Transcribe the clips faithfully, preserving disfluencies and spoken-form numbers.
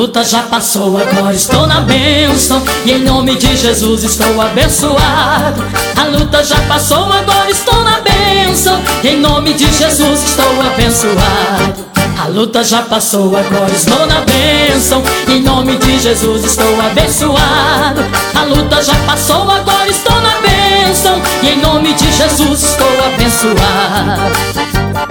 luta já passou, agora estou na bênção, e em nome de Jesus estou abençoado. A luta já passou, agora estou na bênção, e em nome de Jesus estou abençoado. A luta já passou, agora estou na bênção, e em nome de Jesus estou abençoado. A luta já passou, agora estou na bênção, e em nome de Jesus estou abençoado.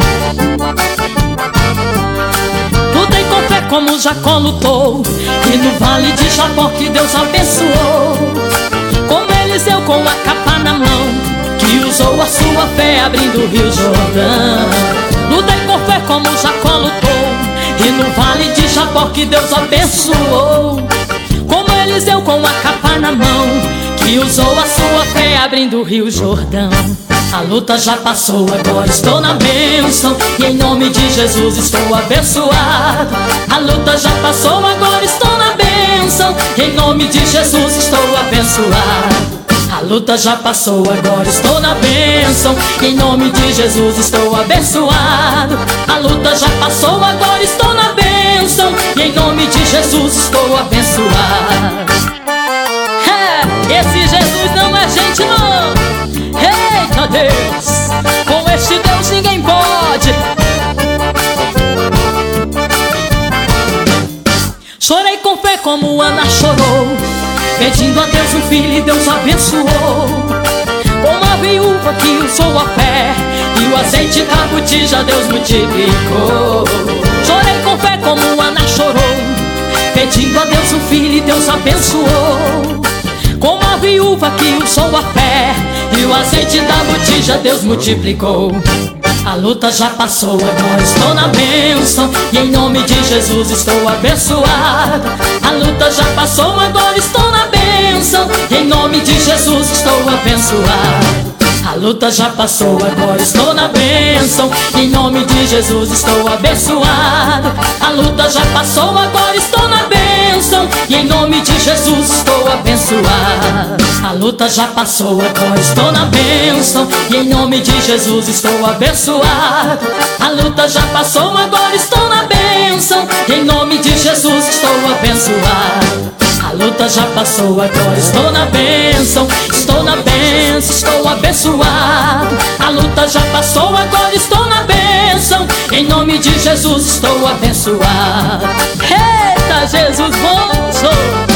Lutei com fé como Jacó lutou, e no vale de Jaboque Deus abençoou. Como Eliseu com a capa na mão, que usou a sua fé abrindo o rio Jordão. Lutei com fé como Jacó lutou, e no vale de Jaboque Deus abençoou. Como Eliseu com a capa na mão, que usou a sua fé abrindo o rio Jordão. A luta já passou, agora estou na bênção, e em nome de Jesus estou abençoado. A luta já passou, agora estou na bênção, e em nome de Jesus estou abençoado. A luta já passou, agora estou na bênção, e em nome de Jesus estou abençoado. A luta já passou, agora estou na bênção, e em nome de Jesus estou abençoado. É, esse Jesus não é gente não. Eita Deus, com este Deus ninguém pode. Chorei com fé como Ana chorou, pedindo a Deus um filho e Deus abençoou. Como a viúva que usou a fé, e o azeite da botija Deus multiplicou. Chorei com fé como Ana chorou, pedindo a Deus um filho e Deus abençoou. Como a viúva que usou a fé, e o azeite da botija Deus multiplicou. A luta já passou, agora estou na bênção, e em nome de Jesus estou abençoado. A luta já passou, agora estou na bênção, e em nome de Jesus estou abençoado. A luta já passou, agora estou na bênção, e em nome de Jesus estou abençoado. A luta já passou, agora estou na bênção, e em nome de Jesus estou abençoado. A luta já passou, agora estou na bênção, e em nome de Jesus estou abençoado. A luta já passou, agora estou na bênção, e em nome de Jesus estou abençoado. A luta já passou, agora estou na bênção, estou na bênção, estou abençoado. A luta já passou, agora estou na bênção, em nome de Jesus estou abençoado. Eita, Jesus bom sou.